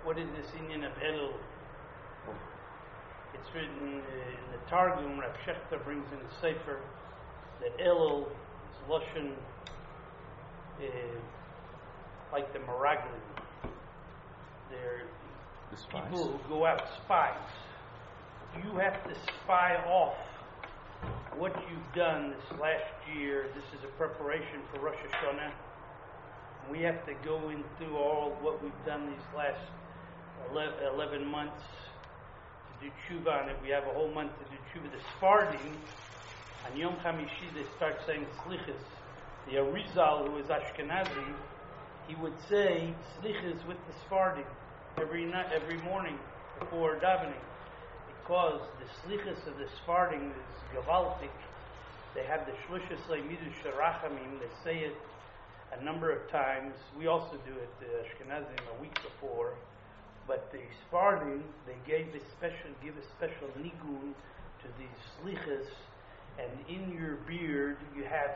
what is this Indian of Elul? It's written in the Targum. Rav Shechter brings in the Sefer that Elul is Lashon like the Meraglim. They're people who go out spies. You have to spy off what you've done this last year. This is a preparation for Rosh Hashanah. We have to go into all what we've done these last 11 months to do tshuva on it. We have a whole month to do tshuva. The Sephardim, on Yom Hamishi, they start saying slichas. The Arizal, who is Ashkenazi, he would say slichas with the Sephardim every morning before davening, because the slichas of the Sephardim is gavaltik. They have the shlushas leimidu sharachamim. They say it a number of times. We also do it, the Ashkenazim, a week before. But the Sephardim, they give a special nigun to these slichas, and in your beard you have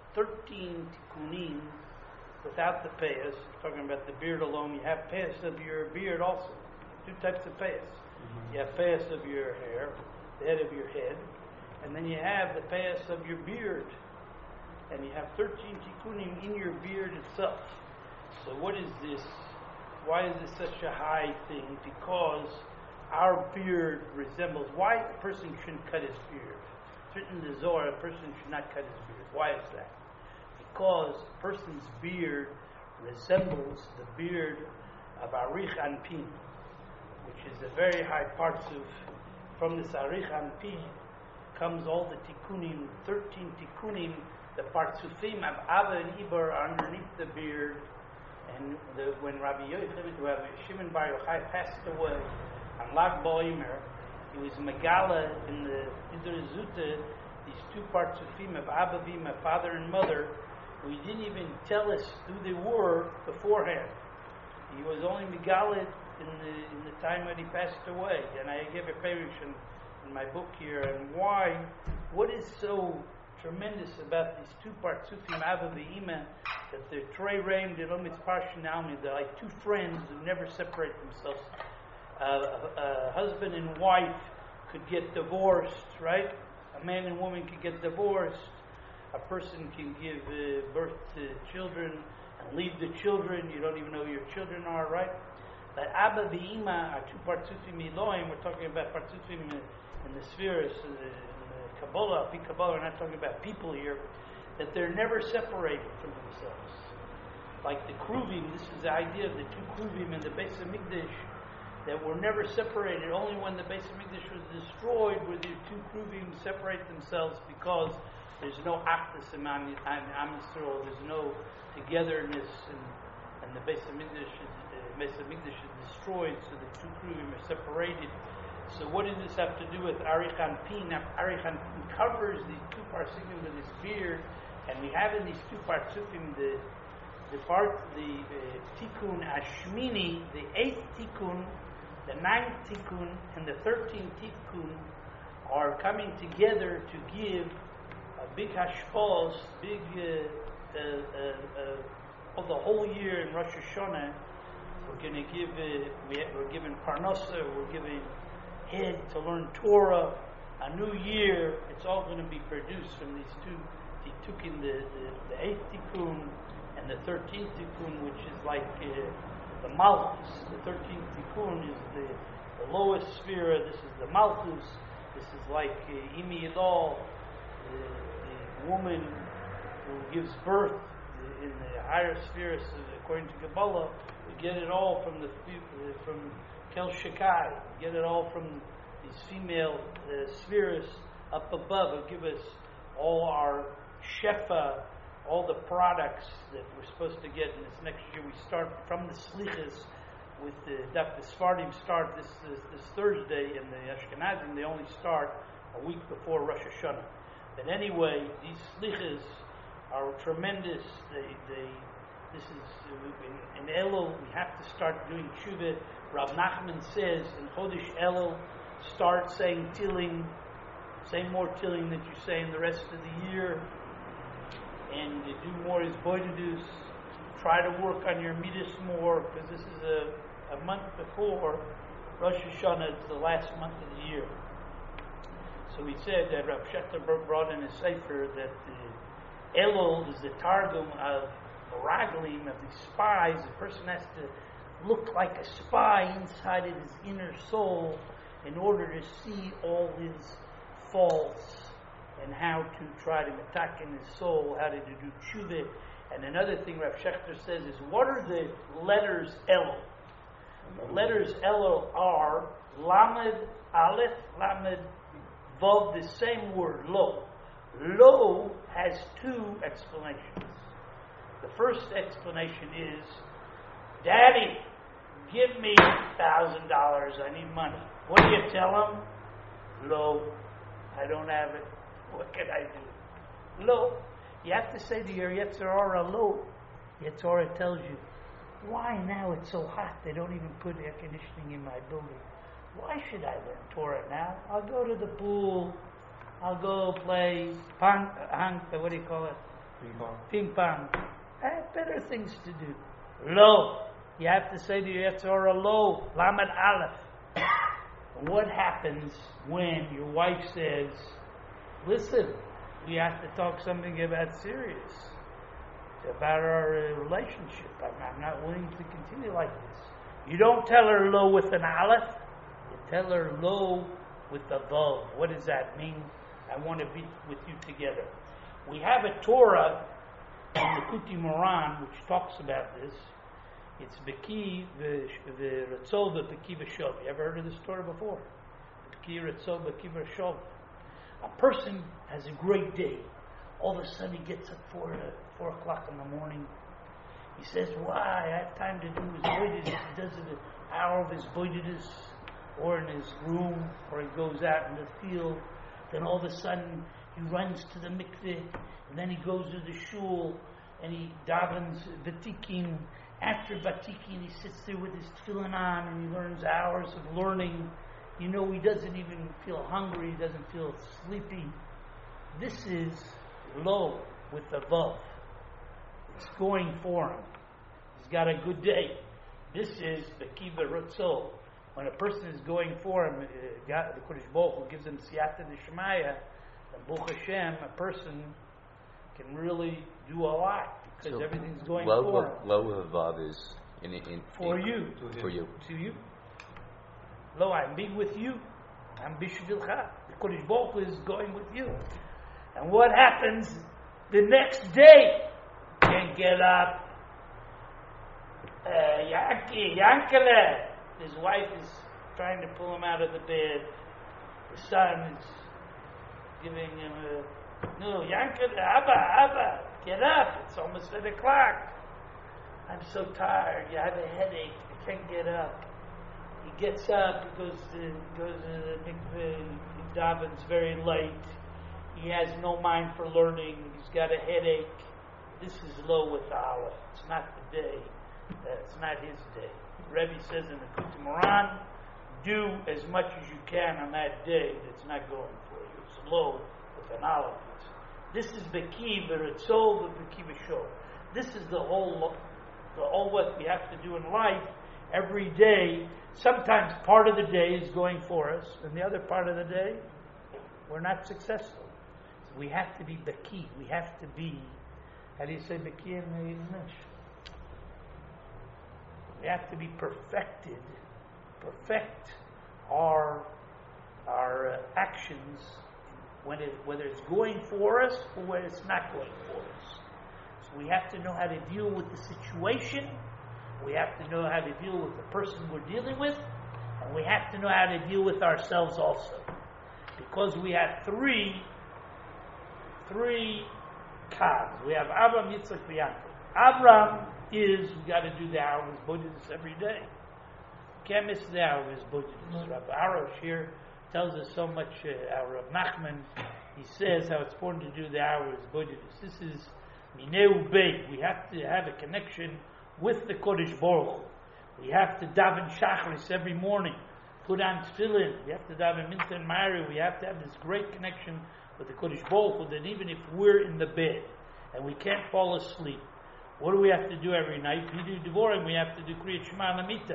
13 tikkunim without the payas. Talking about the beard alone, you have payas of your beard also. Two types of payas. Mm-hmm. You have payas of your hair, the head of your head, and then you have the payas of your beard. And you have 13 tikkunim in your beard itself. So what is this? Why is this such a high thing? Because our beard resembles. Why a person shouldn't cut his beard? It's written in the Zohar, a person should not cut his beard. Why is that? Because a person's beard resembles the beard of Arich Anpin, which is a very high partsuf. From this Arich Anpin comes all the tikkunim, 13 tikkunim. The partsufim of Ava and Ibar are underneath the beard. And when Rabbi Shimon Bar Yochai passed away on Lag BaOmer, he was Megala in the Siddur Zuta, these two partsufim of Abavim, my father and mother, who he didn't even tell us who they were beforehand. He was only Megala in the time when he passed away. And I gave a parish in my book here. And why? What is so tremendous about these two partsufim Abba V'Ima, that they're Trei Reim, they're Lomitz Parshin Almi, they're like two friends who never separate themselves. A husband and wife could get divorced, right? A man and woman could get divorced. A person can give birth to children and leave the children. You don't even know who your children are, right? But Abba V'Ima are two partsufim Elohim. We're talking about partsufim in the spheres, Kabbalah, we're not talking about people here, that they're never separated from themselves. Like the Kruvim, this is the idea of the two Kruvim in the Beis HaMikdash, that were never separated. Only when the Beis HaMikdash was destroyed were the two Kruvim separate themselves, because there's no Achdus in Am Yisrael, there's no togetherness, and the Beis HaMikdash is destroyed, so the two Kruvim are separated. So what does this have to do with Arich Anpin? Arich Anpin covers these two partsufim with his beard, and we have in these two partsufim the tikkun Ashmini, the 8th tikkun, the 9th tikkun, and the 13th tikkun are coming together to give a big hashpos, big of the whole year in Rosh Hashanah. We're going to give. We're giving parnasa. We're giving head to learn Torah, a new year. It's all going to be produced from these two tikkunim, the 8th tikkun and the 13th tikkun, which is like the Malchus. The 13th tikkun is the lowest sphere. This is the Malchus. This is like Imi Yidal, the woman who gives birth in the higher spheres, according to Kabbalah. We get it all from Kel Shekai, get it all from these female spheres up above. It'll give us all our shefa, all the products that we're supposed to get in this next year. We start from the slichas with the Sephardim start this Thursday, and the Ashkenazim, they only start a week before Rosh Hashanah. But anyway, these slichas are tremendous. This is in Elul. We have to start doing tshuva. Rav Nachman says in Chodesh Elul, start saying Tilling, say more Tilling than you say in the rest of the year, and you do more Isboidedus. Try to work on your midas more, because this is a month before Rosh Hashanah is the last month of the year. So he said that Rav Shechter brought in a sefer that the Elul is the targum of Meraglim, of the spies. The person has to look like a spy inside of his inner soul in order to see all his faults and how to try to attack in his soul, how to do tshuva. And another thing Rav Shechter says is, what are the letters Elul? The letters Elul are Lamed, Aleph, Lamed, Vav, the same word, Lo. Lo has two explanations. The first explanation is, Daddy, give me $1,000. I need money. What do you tell him? Lo, I don't have it. What can I do? Lo. You have to say to your Yetzer Hara, Lo. Yetzer Hara tells you, why now it's so hot they don't even put air conditioning in my building? Why should I learn Torah now? I'll go to the pool. I'll go play what do you call it? Ping pong. I have better things to do. Lo. You have to say to your Yetzer Hara, Lo. Lamed Aleph. What happens when your wife says, listen, we have to talk something about serious, about our relationship. I'm not willing to continue like this. You don't tell her Lo with an Aleph. You tell her Lo with a Vav. What does that mean? I want to be with you together. We have a Torah in the Kuti Moran which talks about this. It's Beki the Ratzol Beki V'Shov. You ever heard of this Torah before? Beki Ratzol Beki V'Shov. A person has a great day. All of a sudden he gets up 4 o'clock in the morning. He says, why? I have time to do his boydidus. He does it an hour of his boydidus, or in his room, or he goes out in the field. Then all of a sudden he runs to the mikveh, and then he goes to the shul, and he davens vatikin. After vatikin, he sits there with his tefillin on, and he learns hours of learning. You know, he doesn't even feel hungry, he doesn't feel sleepy. This is Lo with the Vav. It's going for him. He's got a good day. This is the Kiva Ratzol. When a person is going for him, the Kodesh Baruch Hu gives him Siyata D'Shemaya, and Baruch Hashem, a person can really do a lot because everything's going for him. Lo with Vav is for you. For you. To you. Lo, I'm being with you. I'm bishvilcha. The Kodesh Baruch Hu is going with you. And what happens the next day? Can't get up. Yankele. His wife is trying to pull him out of the bed. The son is giving him no, Yankele, Abba, get up. It's almost 8 o'clock. I'm so tired. You have a headache. I can't get up. He gets up, he goes to the mikveh, he davens very late. He has no mind for learning. He's got a headache. This is Lo with the Aleph. It's not the day. It's not his day. The Rebbe says in the Kuti Moran, do as much as you can on that day that's not going for you. It's Lo with an Aleph. This is Beki V'Ratzol Beki V'Shov. This is the whole what we have to do in life every day. Sometimes part of the day is going for us, and the other part of the day, we're not successful. So we have to be Beki. We have to be, how do you say Beki in English? We have to be perfected. Perfect our actions, whether it's going for us or whether it's not going for us. So we have to know how to deal with the situation. We have to know how to deal with the person we're dealing with, and we have to know how to deal with ourselves also. Because we have three cons. We have Avram, Yitzchak, Yaakov. Avram is, we got to do the hours bodhidus every day. Can't miss the hours bodhidus. Rabbi Arosh here tells us so much, Rav Nachman, he says how it's important to do the hours bodhidus. This is Mineu Beit. We have to have a connection with the Kodesh Baruch Hu. We have to daven Shacharis every morning, put on tefillin. We have to daven Mincha and Mari. We have to have this great connection with the Kodesh Baruch Hu that even if we're in the bed and we can't fall asleep, what do we have to do every night? We do Devorim. We have to do Kriyat Shema Lamita.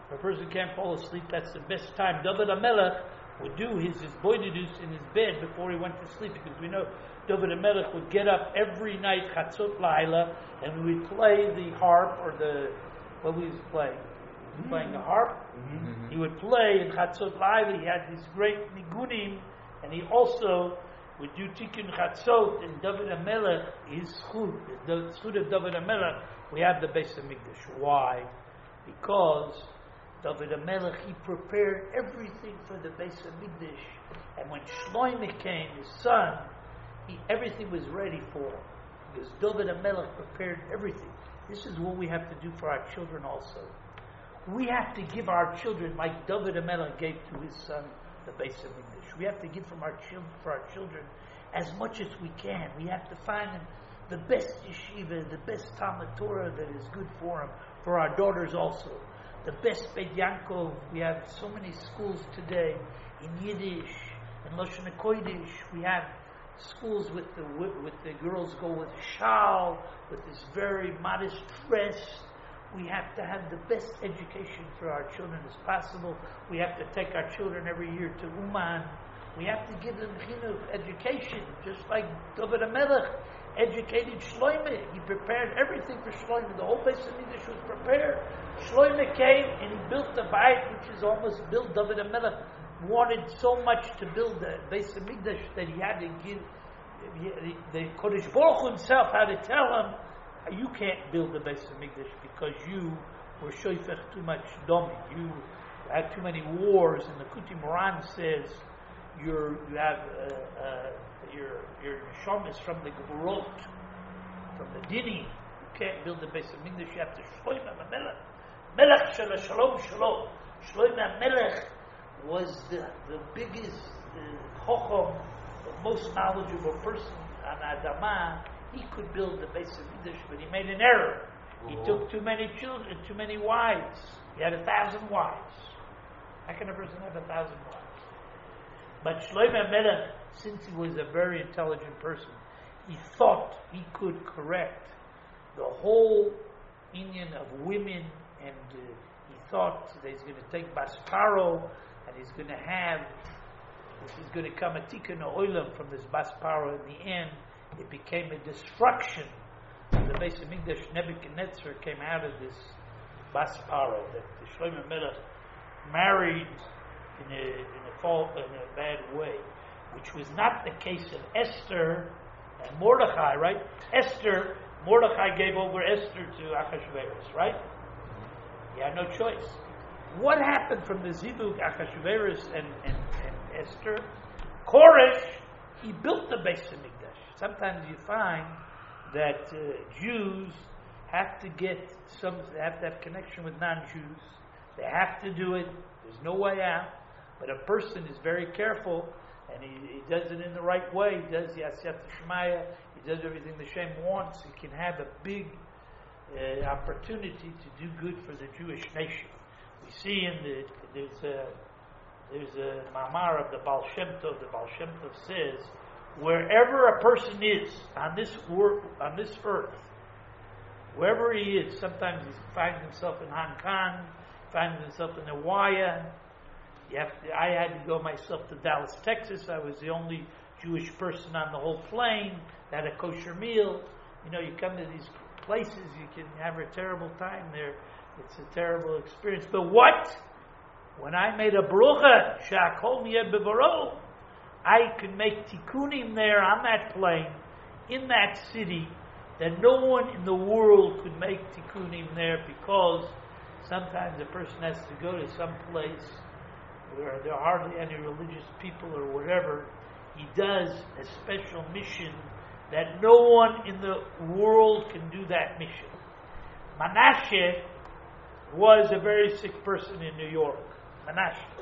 If a person can't fall asleep, that's the best time. David HaMelech would do his boididus in his bed before he went to sleep, because we know David HaMelech would get up every night, Chatzot Laila, and we would play the harp, or what was he playing? Playing the harp. He would play in Chatzot Laila. He had these great nigunim, and he also would do Tikkun Chatzot. And David HaMelech, his schut, the schut of David HaMelech, we have the Beis HaMikdash. Why? Because David HaMelech, he prepared everything for the Beis HaMikdash, and when Shloimeh came, his son, everything was ready for him, because David HaMelech prepared everything. This is what we have to do for our children also. We have to give our children like David HaMelech gave to his son the Beis HaMikdash. We have to give for our children as much as we can. We have to find them the best yeshiva, the best Talmud Torah that is good for them, for our daughters also. The best Beit Yankov. We have so many schools today in Yiddish, in Lashon HaKodesh. We have schools with the girls go with shal, with this very modest dress. We have to have the best education for our children as possible. We have to take our children every year to Uman. We have to give them chinuch, education, just like David HaMelech educated Shloimeh. He prepared everything for Shloimeh. The whole Beis HaMikdash was prepared. Shloimeh came and he built the Bayit, which is almost built. David HaMelech wanted so much to build the Beis HaMikdash that he had to give the Kodesh Baruch Hu himself had to tell him, you can't build the Beis HaMikdash because you were shoifech too much domi. You had too many wars, and the Kuti Moran says your neshama is from the Geburot, from the Dini. You can't build the Beis HaMikdash. You have to Shloimeh HaMelech. Melech shel Shalom Shalom. Shloimeh HaMelech was the biggest chochom, the most knowledgeable person on Adamah. He could build the Beis HaMikdash, but he made an error. He took too many children, too many wives. He had 1,000 wives. How can a person have 1,000 wives? But Shloimeh HaMelech, since he was a very intelligent person, he thought he could correct the whole union of women, and he thought that he's going to take Basparo, and he's going to come a tikkun oilam from this Basparo. In the end, it became a destruction of the Beis HaMikdash. Nebuchadnezzar came out of this Basparo that the Shloimeh HaMelech married in a bad way, which was not the case of Esther and Mordechai, right? Mordechai gave over Esther to Achashverosh, right? He had no choice. What happened from the Zivug, Achashverosh and Esther? Koresh, he built the Beis HaMikdash. Sometimes you find that Jews have to have connection with non-Jews. They have to do it. There's no way out. But a person is very careful, and he does it in the right way. He does Yasiyat Shemaya. He does everything the Shem wants. He can have a big opportunity to do good for the Jewish nation. We see there's a mamar of the Baal Shem Tov. The Baal Shem Tov says, wherever a person is on this earth, wherever he is, sometimes he finds himself in Hong Kong, finds himself in Hawaii. I had to go myself to Dallas, Texas. I was the only Jewish person on the whole plane that had a kosher meal. You come to these places, you can have a terrible time there. It's a terrible experience. But what? When I made a brucha, shakol miyeh bevaro, I could make tikkunim there on that plane, in that city, that no one in the world could make tikkunim there, because sometimes a person has to go to some place where there are hardly any religious people or whatever. He does a special mission that no one in the world can do that mission. Menashe was a very sick person in New York. Menashe,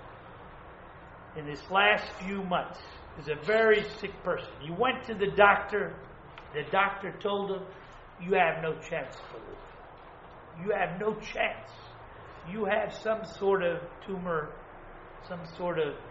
in his last few months, is a very sick person. He went to the doctor. The doctor told him, you have no chance to live. You have no chance. You have some sort of tumor, some sort of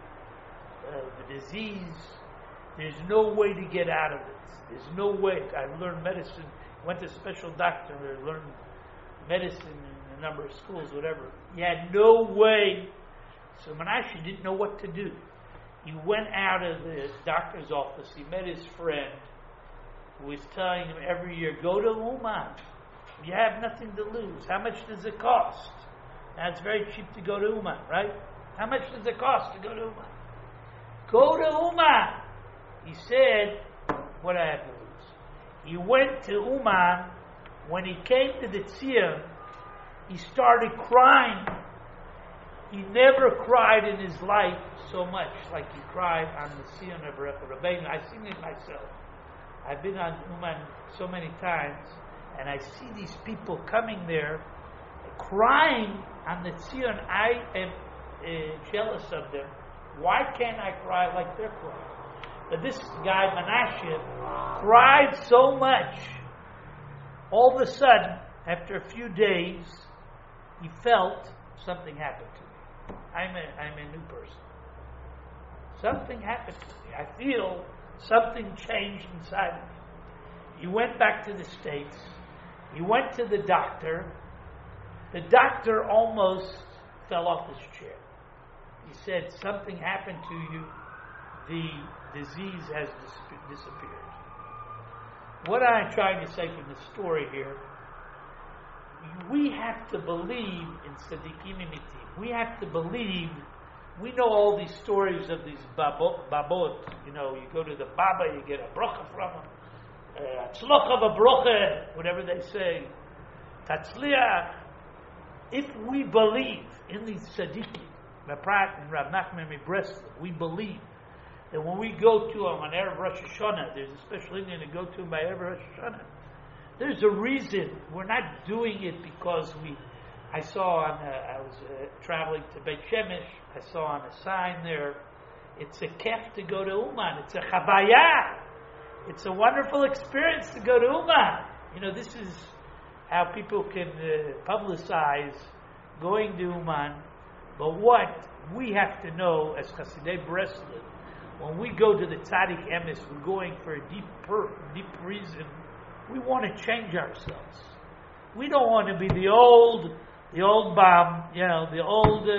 disease. There's no way to get out of it. There's no way. I learned medicine. Went to a special doctor. I learned medicine in a number of schools, whatever. He had no way. So Menashe didn't know what to do. He went out of the doctor's office. He met his friend who was telling him every year, go to Uman. You have nothing to lose. How much does it cost? Now it's very cheap to go to Uman, right? How much does it cost to go to Uman? Go to Uman. He said, what I have to lose? He went to Uman. When he came to the Tzion, he started crying. He never cried in his life so much like he cried on the Tzion of Rabbeinu. I've seen it myself. I've been on Uman so many times, and I see these people coming there crying on the Tzion. I am jealous of them. Why can't I cry like they're crying? But this guy, Menashe, cried so much. All of a sudden, after a few days, he felt something happened to me. I'm a new person. Something happened to me. I feel something changed inside of me. He went back to the States. He went to the doctor. The doctor almost fell off his chair. He said, something happened to you. The disease has disappeared. What I'm trying to say from the story here, we have to believe in Tzaddikim Emitim. We have to believe. We know all these stories of these babot. You know, you go to the Baba, you get a bracha from him. Tzloch of a bracha, whatever they say. Tatzliach. If we believe in these tzaddikim, Raprat and Rav Nachman Mibreslev, we believe that when we go to them on Erev Rosh Hashanah, there's a special Indian to go to them by Erev Rosh Hashanah. There's a reason. We're not doing it because I was traveling to Beit Shemesh. I saw on a sign there, it's a kef to go to Uman. It's a chavaya. It's a wonderful experience to go to Uman. You know, this is how people can publicize going to Uman. But what we have to know as Chasidei Breslin, when we go to the Tzaddik Emes, we're going for a deep reason. We want to change ourselves. We don't want to be the old bomb, the old,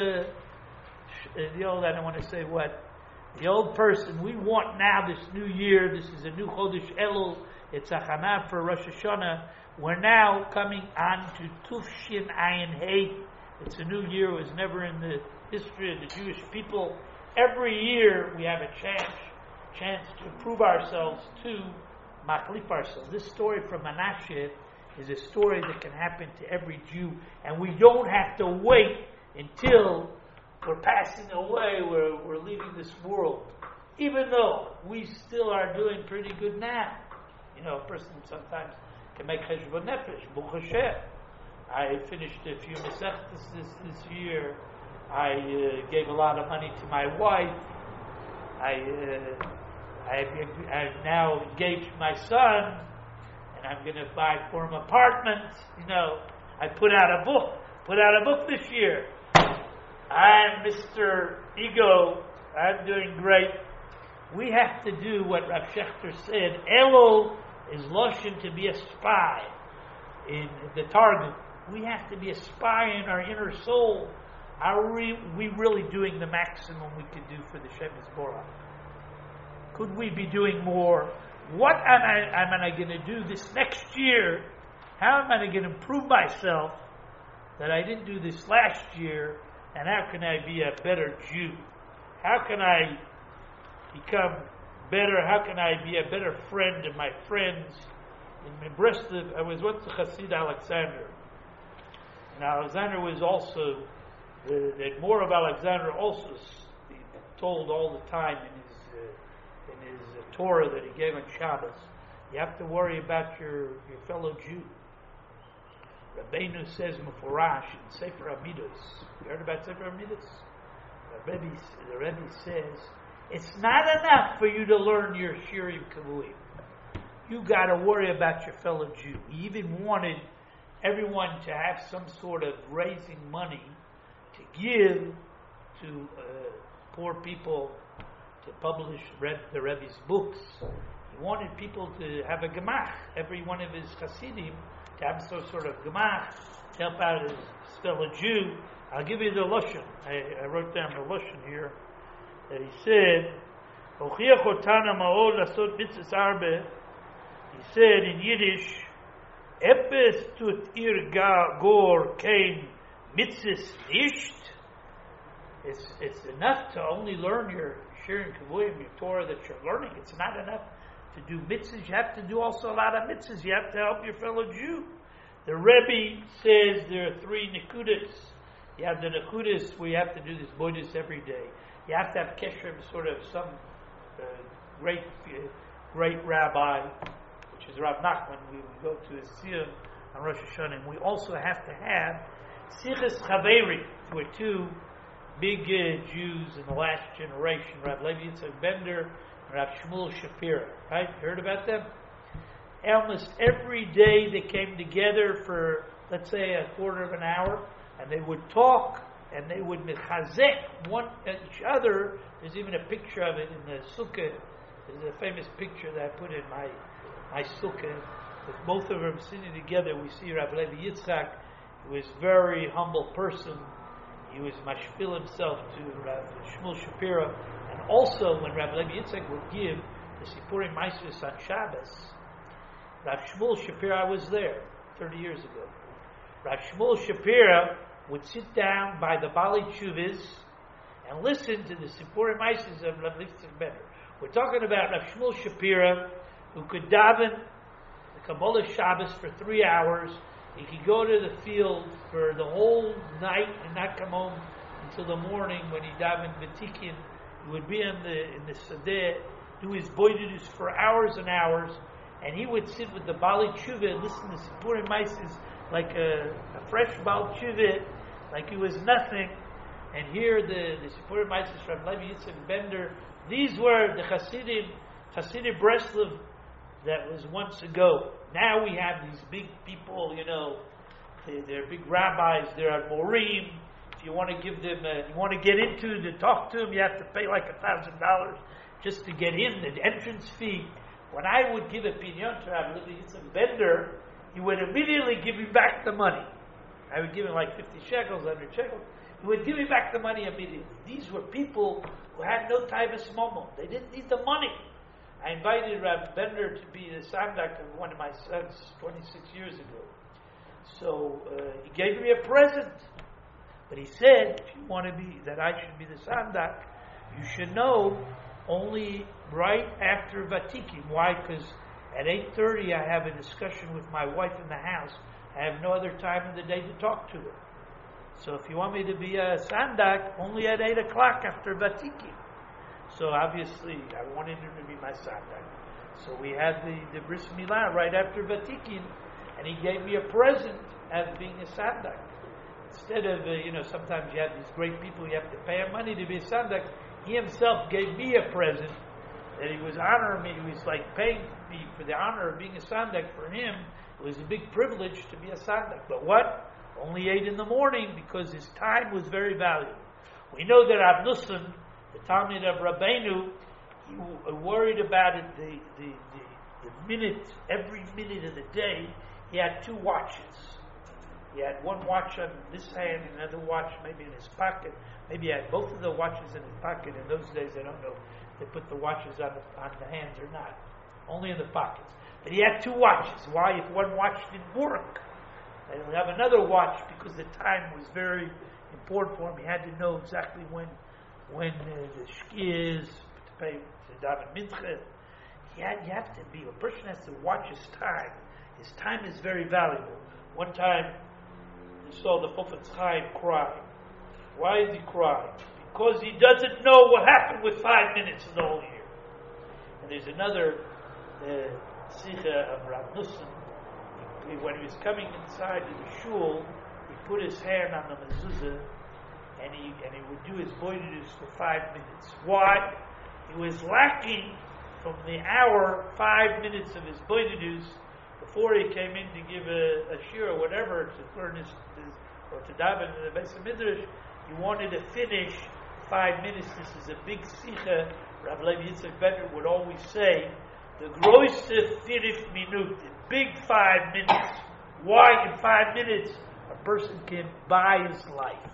I don't want to say what, the old person. We want now this new year. This is a new Chodesh Elul. It's a Hana for Rosh Hashanah. We're now coming on to Tufshin Ayin Hey. It's a new year. It was never in the history of the Jewish people. Every year we have a chance to improve ourselves, to machlif ourselves. This story from Menashe is a story that can happen to every Jew, and we don't have to wait until we're passing away, we're leaving this world. Even though we still are doing pretty good now. You know, a person sometimes can make cheshbon nefesh, Baruch Hashem. I finished a few mesechtas this year. I gave a lot of money to my wife. I now engaged my son, and I'm going to buy for him apartments. You know, I put out a book this year. I'm Mr. Ego. I'm doing great. We have to do what Rav Shechter said. Elul is loshen, to be a spy in the Targum. We have to be a spy in our inner soul. Are we really doing the maximum we could do for the Shem Yisborach? Could we be doing more? What am I going to do this next year? How am I going to improve myself that I didn't do this last year? And how can I be a better Jew? How can I become better? How can I be a better friend to my friends? In Breslov, I was once a Chassid Alexander. And Alexander was also, the Admor of Alexander also told all the time in his Torah that he gave on Shabbos, you have to worry about your fellow Jew. Rabbeinu says Mufurash in Sefer Amidos. You heard about Sefer Amidos? The Rebbe says, it's not enough for you to learn your Shirim Kavuim. You got to worry about your fellow Jew. He even wanted everyone to have some sort of raising money to give to poor people to publish the Rebbe's books. He wanted people to have a gemach. Every one of his Hasidim to have some sort of gemach to help out his fellow Jew. I'll give you the Lashon. I wrote down the Lashon here that he said, "Hochiach otana ma'od lasot mitzvahs arbe." He said in Yiddish, "Epes tut ir gor kein mitzvahs nicht." It's enough to only learn your Shirin Kavuyim, your Torah that you're learning. It's not enough to do mitzvahs. You have to do also a lot of mitzvahs. You have to help your fellow Jew. The Rebbe says there are 3 nekudas. You have the nekudas where you have to do this boidus every day. You have to have kesher, sort of some great rabbi, which is Rav Nachman. We go to his siyum on Rosh Hashanah. We also have to have sichas chaveri, who are 2 big Jews in the last generation, Rav Levi Yitzchak Bender and Rav Shmuel Shapira. Right? You heard about them? Almost every day they came together for, let's say, a quarter of an hour, and they would talk, and they would mechazek one each other. There's even a picture of it in the sukkah. There's a famous picture that I put in my sukkah, with both of them sitting together. We see Rav Levi Yitzchak, who was a very humble person. He was mashpil himself to Rav Shmuel Shapira, and also when Rav Levi Yitzchak would give the Sipurim Maisus on Shabbos, Rav Shmuel Shapira, I was there 30 years ago. Rav Shmuel Shapira would sit down by the Bali Chuvas and listen to the Sipurim Maisus of Rav Yitzchak Bender. We're talking about Rav Shmuel Shapira, who could daven the Kabbalah Shabbos for 3 hours. He could go to the field for the whole night and not come home until the morning when he davened Vatikin. He would be in the Sadeh, do his boidus for hours and hours, and he would sit with the Bali Tshuva and listen to Sipurim Maises like a fresh Bali Tshuva, like he was nothing, and hear the Sipurim Maises from Levi Yitzchak Bender. These were the Hasidim Breslov that was once ago. Now we have these big people, they're big rabbis, they're morim. If you want to give them, you want to get into to talk to them, you have to pay like $1,000 just to get in, the entrance fee. When I would give a pinyon to Rabbi Yitzchak Bender, he would immediately give me back the money. I would give him like 50 shekels, 100 shekels. He would give me back the money immediately. These were people who had no taivas momo. They didn't need the money. I invited Rabbi Bender to be the sandak of one of my sons 26 years ago. So he gave me a present. But he said, if you want to be, that I should be the sandak, you should know only right after Vatikin. Why? Because at 8:30 I have a discussion with my wife in the house. I have no other time in the day to talk to her. So if you want me to be a sandak, only at 8 o'clock after Vatikin. So obviously, I wanted him to be my sandak. So we had the bris milah right after Vatikin, and he gave me a present as being a sandak. Instead of, sometimes you have these great people, you have to pay him money to be a sandak. He himself gave me a present that he was honoring me. He was like paying me for the honor of being a sandak. For him, it was a big privilege to be a sandak. But what? Only 8 in the morning, because his time was very valuable. We know that Rav Nussan, the Talmud of Rabbeinu, he worried about it, the minute, every minute of the day. He had 2 watches. He had one watch on this hand and another watch maybe in his pocket. Maybe he had both of the watches in his pocket. In those days, I don't know if they put the watches on the hands or not. Only in the pockets. But he had 2 watches. Why? If one watch didn't work, he would have another watch, because the time was very important for him. He had to know exactly when the shki is, to pay to daven mincha. You have to be, a person has to watch his time. His time is very valuable. One time, he saw the Chofetz Chaim crying. Why is he crying? Because he doesn't know what happened with 5 minutes in the whole year. And there's another Sikha of Rav Nussan. When he was coming inside of the shul, he put his hand on the mezuzah, and he would do his boidus for 5 minutes. Why? He was lacking from the hour 5 minutes of his boidus before he came in to give a shir or whatever, to learn or to daven in the Beis Midrash. He wanted to finish 5 minutes. This is a big sikha. Rabbi Levi Yitzchak Bender would always say, the größte 5 minuten, the big 5 minutes. Why in 5 minutes a person can buy his life.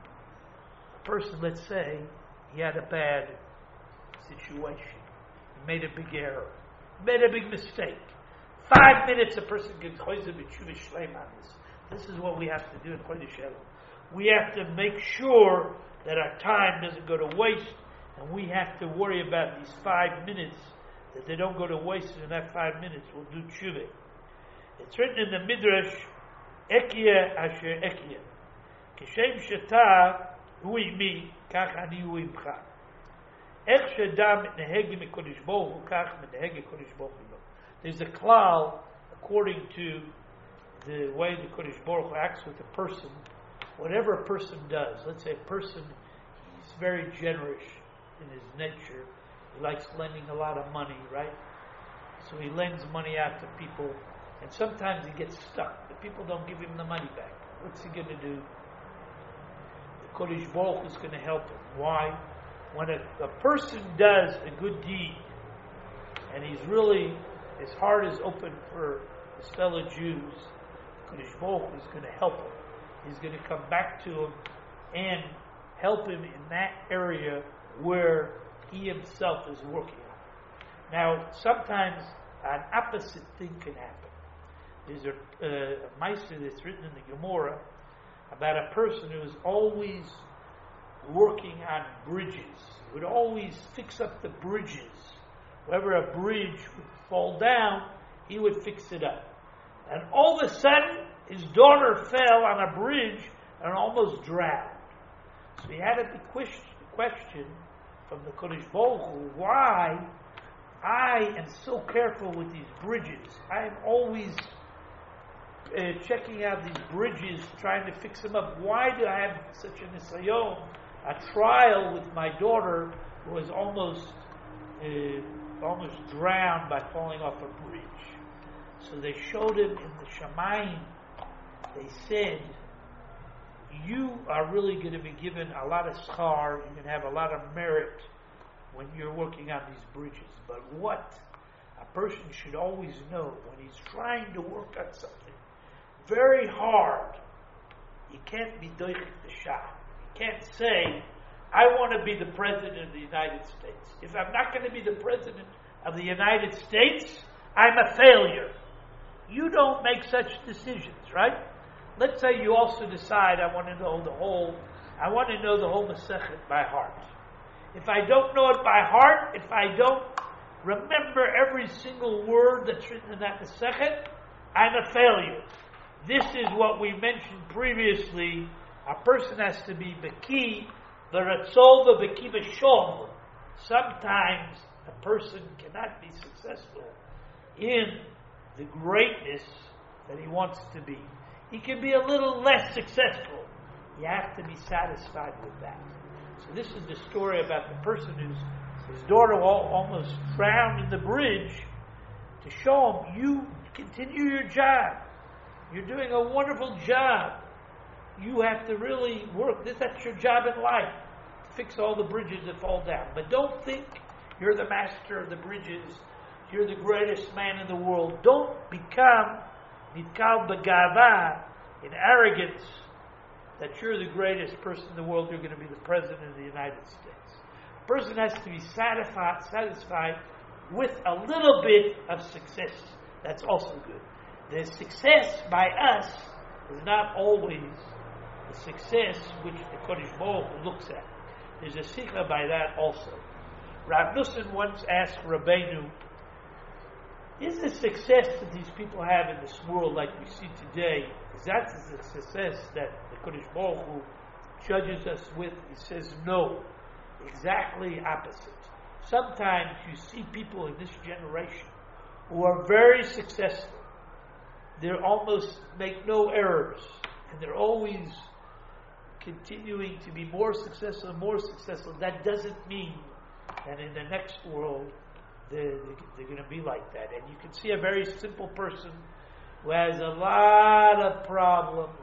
A person, let's say, he had a bad situation. He made a big error. Made a big mistake. 5 minutes a person gets choizer b'tshuva shleim on this. This is what we have to do in Chodesh Elul. We have to make sure that our time doesn't go to waste, and we have to worry about these 5 minutes, that they don't go to waste, and in that 5 minutes we'll do tshuva. It's written in the Midrash, Ekia asher Ekia. Kishem sheta hu imi, kach ani hu imcha. Ech shedam nehegi mikodesh bohu, kach nehegi kodesh bohu. There's a klal, according to the way the Kodesh Baruch Hu acts with a person. Whatever a person does, let's say a person, he's very generous in his nature. He likes lending a lot of money, right? So he lends money out to people, and sometimes he gets stuck. The people don't give him the money back. What's he going to do? The Kodesh Baruch Hu is going to help him. Why? When a person does a good deed, and he's really, his heart is open for his fellow Jews, Kodesh Baruch Hu is going to help him. He's going to come back to him and help him in that area where he himself is working on. Now, sometimes an opposite thing can happen. There's a Meister that's written in the Gemara about a person who is always working on bridges. He would always fix up the bridges. Wherever a bridge would fall down, he would fix it up. And all of a sudden, his daughter fell on a bridge and almost drowned. So he had a big question from the Kodesh Baruch Hu, why I am so careful with these bridges. I am always checking out these bridges, trying to fix them up. Why do I have such a nisayon, a trial with my daughter who was almost drowned by falling off a bridge? So they showed him in the Shamayim. They said, you are really going to be given a lot of schar, you're going to have a lot of merit when you're working on these bridges. But what a person should always know when he's trying to work on something very hard, he can't be doichik the shah. He can't say, I want to be the President of the United States. If I'm not going to be the President of the United States, I'm a failure. You don't make such decisions, right? Let's say you also decide, I want to know the whole Masechet by heart. If I don't know it by heart, if I don't remember every single word that's written in that Masechet, I'm a failure. This is what we mentioned previously. A person has to be Beki, the Ratzol, the Beki B'Shom. Sometimes a person cannot be successful in the greatness that he wants to be. He can be a little less successful. You have to be satisfied with that. So this is the story about the person his daughter almost drowned in the bridge, to show him, you continue your job. You're doing a wonderful job. You have to really work. That's your job in life. Fix all the bridges that fall down. But don't think you're the master of the bridges. You're the greatest man in the world. Don't become nitkal b'gava, in arrogance, that you're the greatest person in the world. You're going to be the President of the United States. A person has to be satisfied with a little bit of success. That's also good. The success by us is not always the success which the Kodesh Baruch Hu looks at. There's a sikha by that also. Rav Nussin once asked Rabbeinu, is the success that these people have in this world like we see today, is that the success that the Kodesh Baruch Hu judges us with? He says no. Exactly opposite. Sometimes you see people in this generation who are very successful. They almost make no errors, and they're always continuing to be more successful and more successful. That doesn't mean that in the next world they're going to be like that. And you can see a very simple person who has a lot of problems.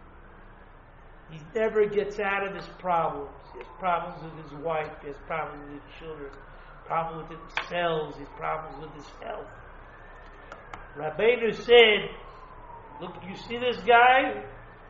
He never gets out of his problems. He has problems with his wife, he has problems with his children, problems with himself, he has problems with his health. Rabbeinu said, look, you see this guy?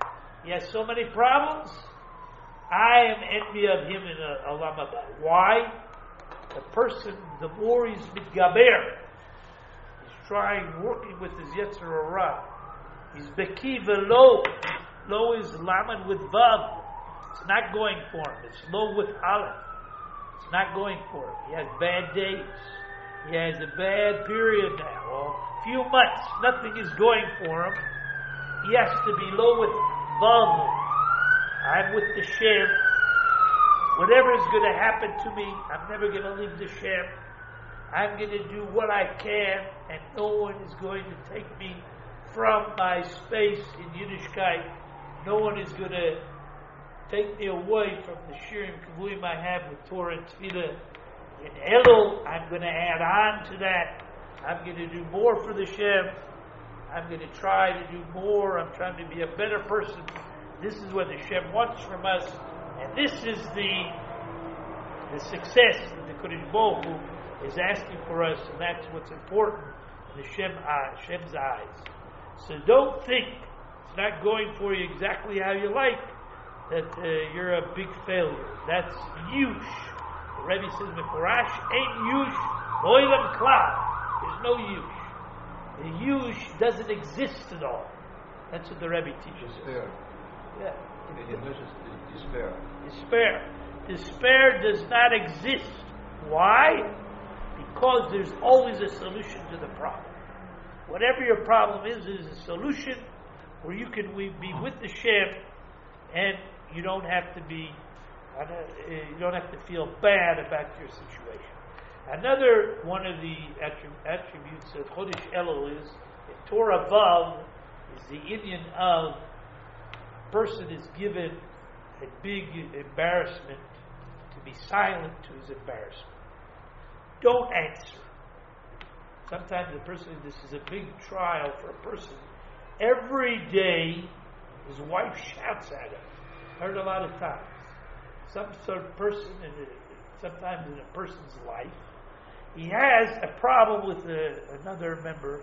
He has so many problems. I am envy of him in Olam Haba. Why? The person, the more he's mitgaber, he's working with his Yetzer Hara. He's beki velo. Lo is lamed with vav. It's not going for him. It's lo with aleph. It's not going for him. He has bad days. He has a bad period now. Or a few months, nothing is going for him. He has to be low with vav. I'm with the Shem. Whatever is going to happen to me, I'm never going to leave the Shem. I'm going to do what I can, and no one is going to take me from my space in Yiddishkeit. No one is going to take me away from the Shirim Kavuim I have with Torah and Tefillah. In Elul, I'm going to add on to that. I'm going to do more for the Shem. I'm going to try to do more. I'm trying to be a better person. This is what the Shem wants from us, and this is the success that the Kodesh Baruch Hu is asking for us, and that's what's important in the Shem's eyes. So don't think it's not going for you exactly how you like, that you're a big failure. That's yush. The Rebbe says, Meforash ain't yush, lo'ilam klal. There's no yush. The yush doesn't exist at all. That's what the Rebbe teaches us. Yeah. The English is despair. Despair. Despair does not exist. Why? Because there's always a solution to the problem. Whatever your problem is a solution where you can be with the Shem, and you don't have to feel bad about your situation. Another one of the attributes of Chodesh Elul is in Torah Vav is the Indian of person is given a big embarrassment to be silent to his embarrassment. Don't answer. Sometimes this is a big trial for a person. Every day, his wife shouts at him. Heard a lot of times. Some sort of person, sometimes in a person's life, he has a problem with another member,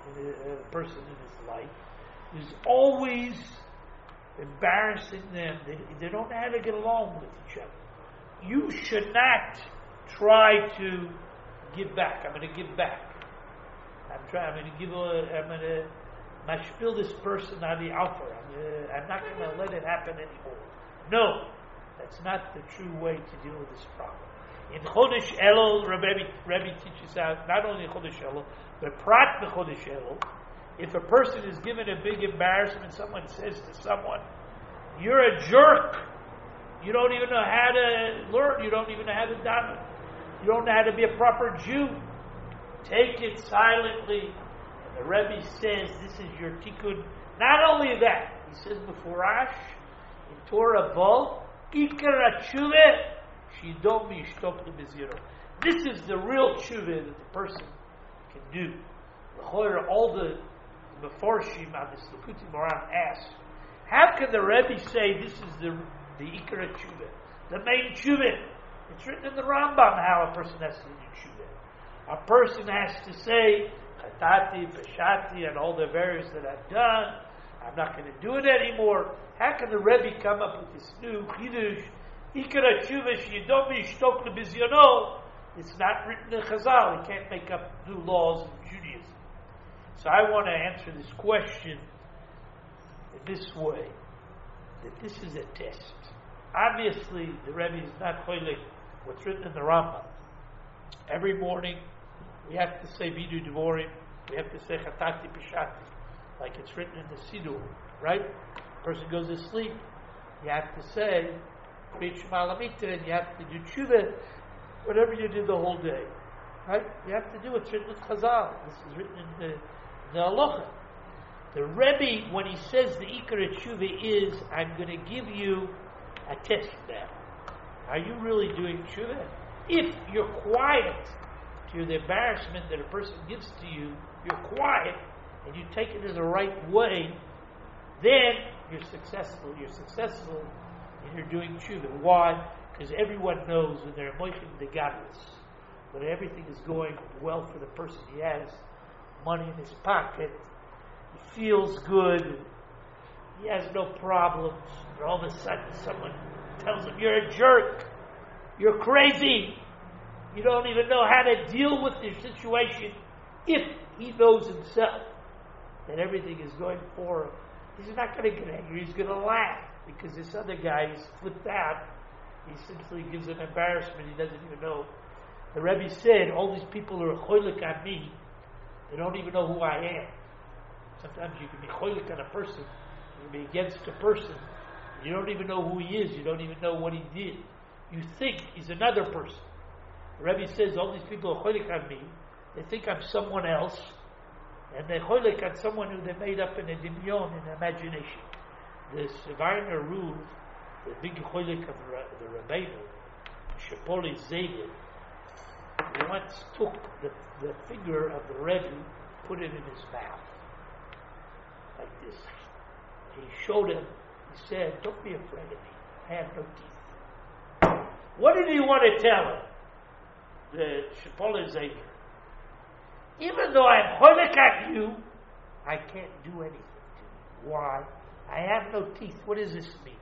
a person in his life, who's always embarrassing them. They don't know how to get along with each other. You should not try to give back. I'm going to give back. I'm going to mashpil this person on the alpha. I'm not going to let it happen anymore. No, that's not the true way to deal with this problem. In Chodesh Elul, Rebbe teaches out, not only in Chodesh Elul, but Prat Chodesh Elul, if a person is given a big embarrassment, someone says to someone, you're a jerk. You don't even know how to learn. You don't even know how to daven. You don't know how to be a proper Jew. Take it silently. And the Rebbe says, this is your tikkun. Not only that, he says before Ash, in Torah Vol, Ikar HaTshuvah, Shidom Yishtok Lebiziro. This is the real tshuva that the person can do. All the Meforshim on this Likutei Moharan ask, how can the Rebbe say this is the Ikar HaTshuvah, the main tshuva? It's written in the Rambam how a person has to do tshuva. A person has to say, Chatati, Peshati, and all the various that I've done, I'm not going to do it anymore. How can the Rebbe come up with this new Chidush, Ikar HaTshuvah, Shidom Yishtok Lebizyono? It's not written in Chazal. He can't make up new laws in Judaism. So I want to answer this question in this way, that this is a test. Obviously, the Rebbe is not choilek what's written in the Rambam. Every morning, we have to say Vidu Devorim, we have to say Chatati Peshati, like it's written in the Siddur, right? The person goes to sleep, you have to say Kriyat Shema Lamita, and you have to do Tshuva, whatever you did the whole day, right? You have to do what's written in Chazal. This is written in the Halacha. The Rebbe, when he says the Ikar HaTshuvah is, I'm going to give you a test now. Are you really doing Tshuva? If you're quiet to the embarrassment that a person gives to you, you're quiet, and you take it in the right way, then you're successful. You're successful and you're doing Tshuva. Why? Because everyone knows when they're moichin the gadlus, when everything is going well for the person, he has money in his pocket, he feels good, He has no problems. And all of a sudden someone tells him, you're a jerk. You're crazy. You don't even know how to deal with your situation. If he knows himself that everything is going for him, he's not going to get angry. He's going to laugh because this other guy is flipped out. He simply gives him embarrassment. He doesn't even know. The Rebbe said, all these people are cholik on me. They don't even know who I am. Sometimes you can be cholik on a person. You can be against a person. You don't even know who he is. You don't even know what he did. You think he's another person. The Rebbe says, all these people are cholik on me. They think I'm someone else. And they're cholik on someone who they made up in a dimyon, in imagination. The Sevainer ruled, the big cholik of the Rabbeinu, Shepoli Zayed, he once took the finger of the Rebbe, put it in his mouth, like this. He showed him, he said, don't be afraid of me, I have no teeth. What did he want to tell him? The Shepoli Zayed. Even though I'm cholik at you, I can't do anything to you. Why? I have no teeth. What does this mean?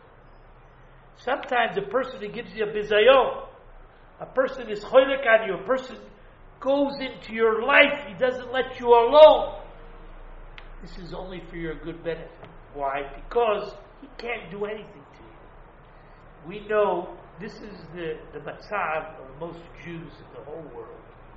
Sometimes a person who gives you a bizayon, a person is cholik on you, a person goes into your life, he doesn't let you alone. This is only for your good benefit. Why? Because he can't do anything to you. We know this is the matzav of most Jews in the whole world.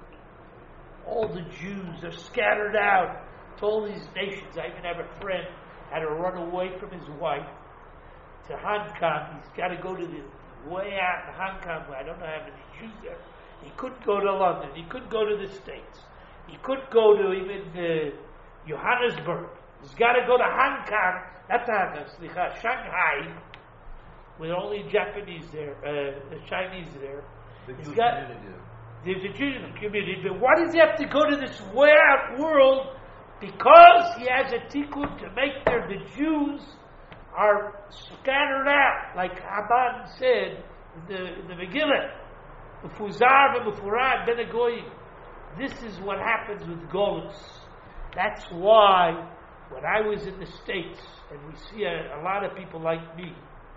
All the Jews are scattered out to all these nations. I even have a friend had to run away from his wife to Hong Kong. He's got to go to the way out in Hong Kong. I don't know how many Jews there. He couldn't go to London. He couldn't go to the States. He couldn't go to even Johannesburg. He's got to go to Hong Kong. Not Hong Kong, Shanghai, with only Japanese there, the Chinese there. There's a Jewish community, but why does he have to go to this way out world? Because he has a tikkun to make there the Jews are scattered out, like Haman said in the Megillah, Mufuzar v'Mufurad ben Goyim. This is what happens with Golus. That's why when I was in the States, and we see a lot of people like me,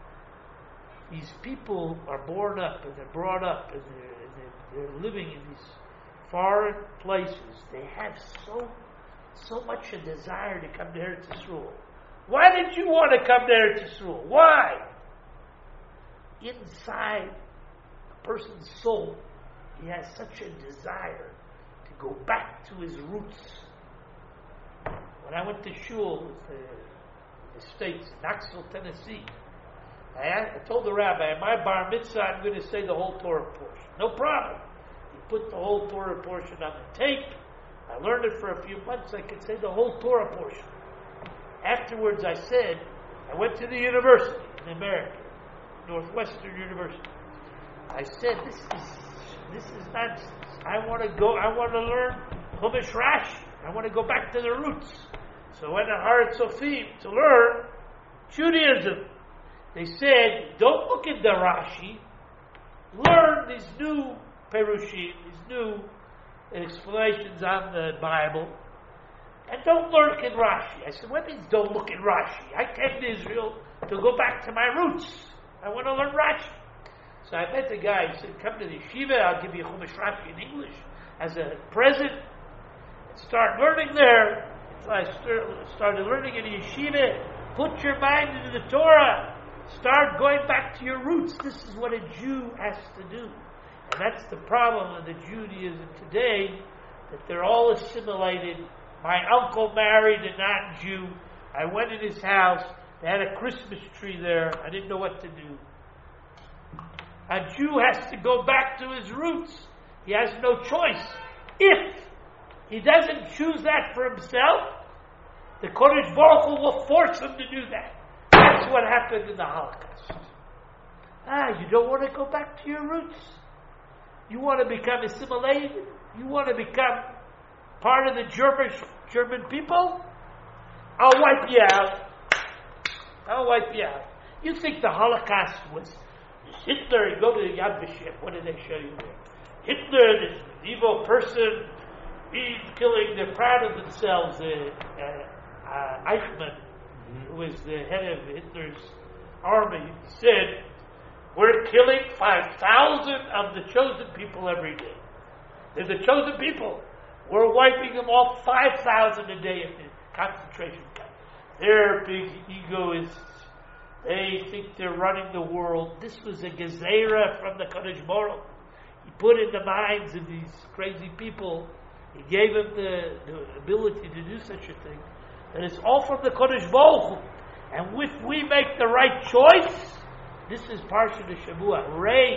these people are born up and they're brought up and they're living in these foreign places. They have so much a desire to come to Eretz Yisrael. Why did you want to come to Eretz Yisrael? Why? Inside a person's soul, he has such a desire to go back to his roots. When I went to shul in the States, Knoxville, Tennessee, I told the rabbi, at my bar mitzvah, I'm going to say the whole Torah portion. No problem. He put the whole Torah portion on the tape. I learned it for a few months. I could say the whole Torah portion. Afterwards, I said, I went to the university in America, Northwestern University. I said, this is nonsense. I want to learn Chumash Rashi. I want to go back to the roots. So I went to Harat Sofim to learn Judaism. They said, don't look at the Rashi. Learn these new Perushim, these new explanations on the Bible. And don't look at Rashi. I said, what means don't look at Rashi? I came to Israel to go back to my roots. I want to learn Rashi. So I met the guy. He said, come to the yeshiva. I'll give you Chumash Rashi in English as a present. And start learning there. So I started learning in the yeshiva. Put your mind into the Torah. Start going back to your roots. This is what a Jew has to do. And that's the problem of the Judaism today, that they're all assimilated. My uncle married a non-Jew. I went in his house. They had a Christmas tree there. I didn't know what to do. A Jew has to go back to his roots. He has no choice. If he doesn't choose that for himself, the Kodesh Baruch Hu will force him to do that. That's what happened in the Holocaust. You don't want to go back to your roots. You want to become assimilated. You want to become part of the German people. I'll wipe you out. I'll wipe you out. You think the Holocaust was Hitler? You go to the Yad Vashem. What did they show you there? Hitler, this evil person, he's killing. They're proud of themselves. Eichmann, who was the head of Hitler's army, said, we're killing 5,000 of the chosen people every day. They're the chosen people. We're wiping them off 5,000 a day in the concentration camp. They're big egoists. They think they're running the world. This was a gezerah from the Kadosh Baruch. He put in the minds of these crazy people. He gave them the ability to do such a thing. And it's all from the Kadosh Baruch. And if we make the right choice, this is Parsha de Shavua.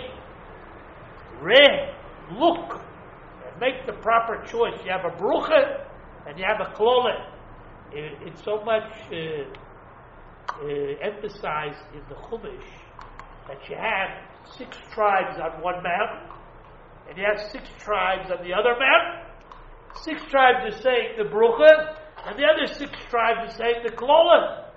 Look, and make the proper choice. You have a brucha and you have a klole. It's so much emphasized in the Chumash that you have 6 tribes on one mountain and you have 6 tribes on the other mountain. 6 tribes are saying the brucha and the other 6 tribes are saying the klole.